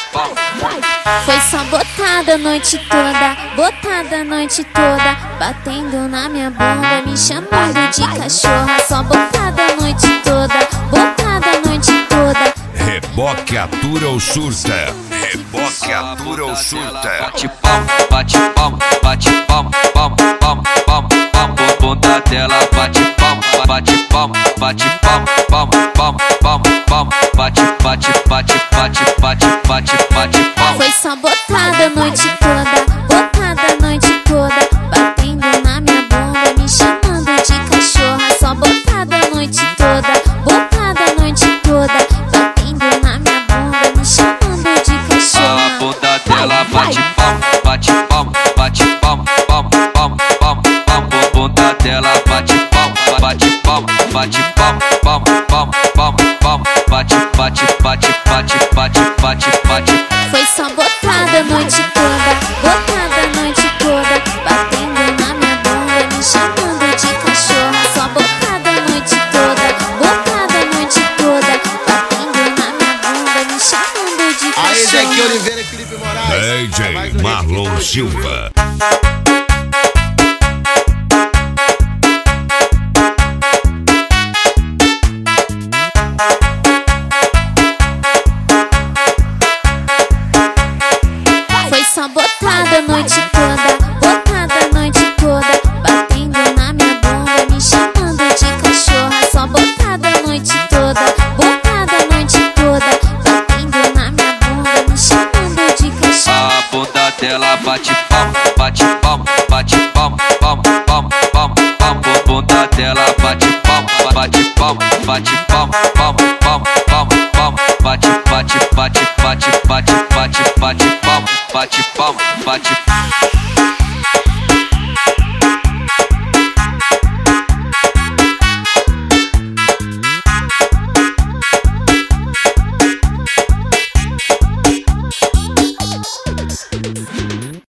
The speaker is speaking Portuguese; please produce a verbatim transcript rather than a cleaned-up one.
palma. Foi só botada a noite toda, botada a noite toda, batendo na minha bunda, me chamando de cachorra. Só botada a noite toda, botada a noite toda. Reboque atura ou surta. Reboque atura ou surta. Bate palma, bate palma, bate palma, palma, palma, palma, palma. Bunda dela bate palma, bate palma, bate palma, palma, palma, palma, palma. Bate, bate, bate, bate, bate, bate, bate palma. Foi só botada a noite toda, botada a noite toda, batendo na minha bunda, me chamando de cachorra. Só botada a noite toda, botada a noite toda, batendo na minha bunda, me chamando de cachorra. A bunda dela bate palma, bate palma, bate palma, palma, palma, palma, palma. Bunda dela bate palma, bate palma, bate palma, palma, palma, palma, palma. Bate, bate, bate, bate, bate, bate, bate. Foi só botada a noite toda, botada a noite toda, batendo na minha bunda, me chamando de cachorra. Só botada a noite toda, botada a noite toda, batendo na minha bunda, me chamando de cachorra. Aí, Jack Oliveira e Felipe Moraes. D J Marlon Silva. Foi só botada a noite toda, botada a noite toda, batendo na minha bunda, me chamando de cachorra. Só botada a noite toda, botada a noite toda, batendo na minha bunda, me chamando de cachorra. A bunda dela bate palma, bate palma, bate palma, palma, palma, palma, palma. Bunda dela bate palma, bate palma, bate palma, palma, palma, palma, palma. Bate, bate, bate, bate, bate, bate, bate palma, bate palma, bate.